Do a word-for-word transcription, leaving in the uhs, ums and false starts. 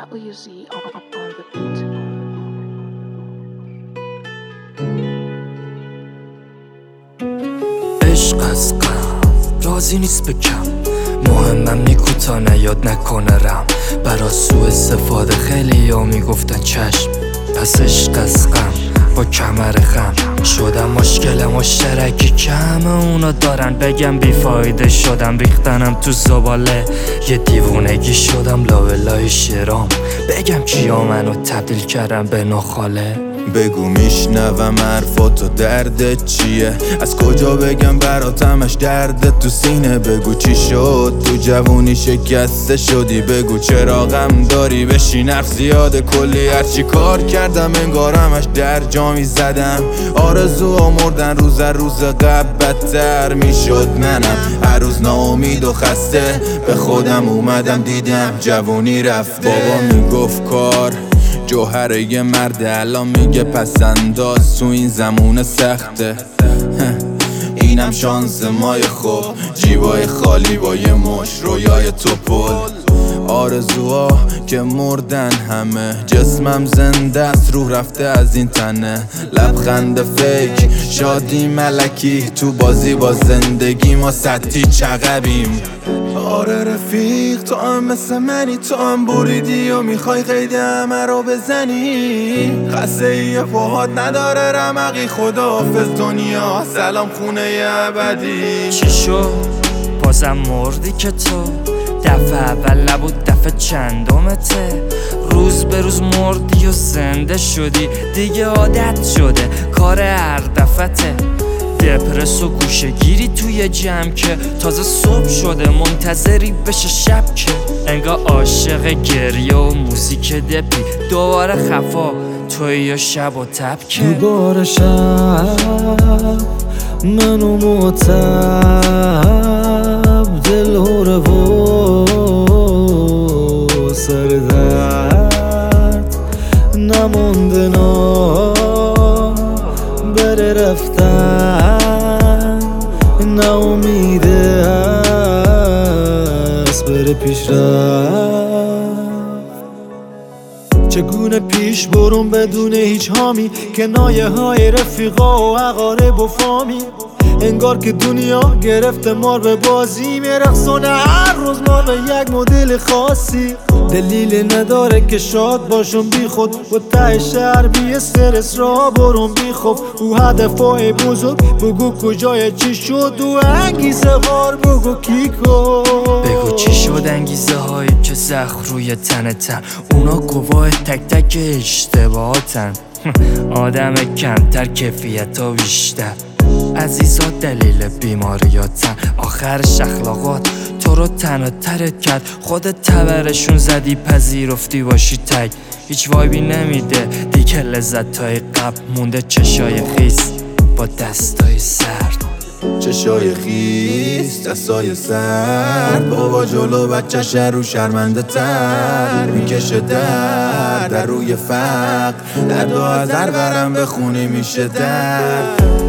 W Z on, on the beat. عشق از غم رازی نیست بکم، مهمم نی کوتا نیاد نکنه رم. برا سوء استفاده خیلی ها میگفتن چشم، پس عشق از غم با کمر خم شدم. مشکل مشترکی کم اونا دارن، بگم بیفایده شدم ریختنم تو زباله. یه دیوونگی شدم لابلای شرام، بگم کیا منو تبدیل کردم به نخاله. بگو میشنوم حرفاتو، دردت چیه؟ از کجا بگم براتمش دردت تو سینه؟ بگو چی شد تو جوونی شکسته شدی؟ بگو چرا غم داری؟ بشین حرف زیاده کلی هرچی کار کردم انگارمش در جامی زدم. آرزوها مردن روز روز قبل بدتر میشد. منم هر روز ناامید و خسته به خودم اومدم دیدم جوونی رفته. بابا میگفت کار جوهره یه مرد، الان میگه پسنداز تو این زمونه سخته. اینم شانس مای خوب، جیبای خالی با یه مش رویای توپل. آرزوها که مردن همه، جسمم زنده است روح رفته از این تنه. لبخند فیک شادی ملکی، تو بازی با زندگی ما سطحی چقبیم. آره رفیق تو هم مثل منی، تو هم بریدی و میخوای قید همه رو بزنی. خسته ای پاهات نداره رمقی، خداحافظ دنیا سلام خونه ابدی. چی شد؟ بازم مردی که تو دفعه اول نبود دفعه چندمته. روز به روز مردی و زنده شدی، دیگه عادت شده کار هر دفعته. دپرس و گوشه گیری توی جمع که تازه صبح شده منتظری بشه شب که انگار عاشق گریه و موزیک دپی. دوباره خفا توی یا شب و تب که دوباره شب منو متب دلوره و سر درد نمونده نا بره رفتن نه امیده هست بره پیش رفت. چگونه پیش برون بدون هیچ حامی، کنایه های رفیقا و اقارب و فامی. انگار که دنیا گرفته مار به بازی، میرقصونه هر روز ما به یک مدل خاصی. دلیل نداره که شاد باشم بی خود، و ته شهر بی استرس را برون بی خوف. او هدفای بزرگ بگو کجای چی شد، و انگیزه غار بگو کی کن. بگو چی شد انگیزه هایی که زخم روی تنتن، اونا گواه تک تک اشتباهاتن. آدم کمتر کیفیت ها بیشتر، عزیزا دلیل بیماریاتن. آخرش اخلاقات تو رو تنها ترت کرد، خودت تبرشون زدی پذیرفتی باشی تک. هیچ وایبی نمیده دیگه لذتای قبل مونده، چشای خیس با دستای سرد. چشای خیس دستای سرد، بابا جلو بچه‌ش رو شرمنده تر میکشه در در روی فقر. درد و از هر برم بخونی میشه درد.